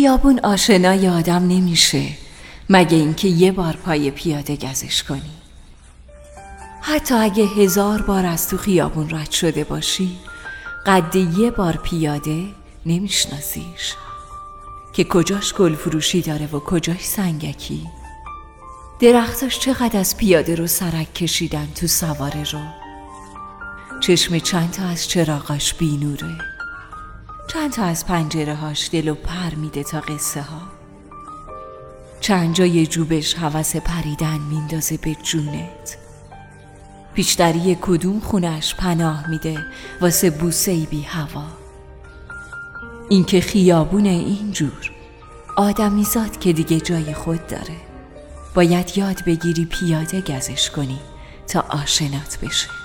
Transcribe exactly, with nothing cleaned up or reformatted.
خیابون آشنای آدم نمیشه مگه اینکه یه بار پای پیاده گزش کنی. حتی اگه هزار بار از تو خیابون رد شده باشی، قد یه بار پیاده نمیشناسیش که کجاش گل فروشی داره و کجاش سنگکی. درختاش چقدر از پیاده رو سرک کشیدن تو سواره رو. چشم چند تا از چراغاش بینوره، چند تا از پنجره هاش دلو پر میده تا قصه ها. چند جای جوبش هوس پریدن میندازه به جونت. پیشتری کدوم خونش پناه میده واسه بوسه‌ای بی هوا. این که خیابون اینجور آدمیزاد که دیگه جای خود داره. باید یاد بگیری پیاده گزش کنی تا آشنات بشه.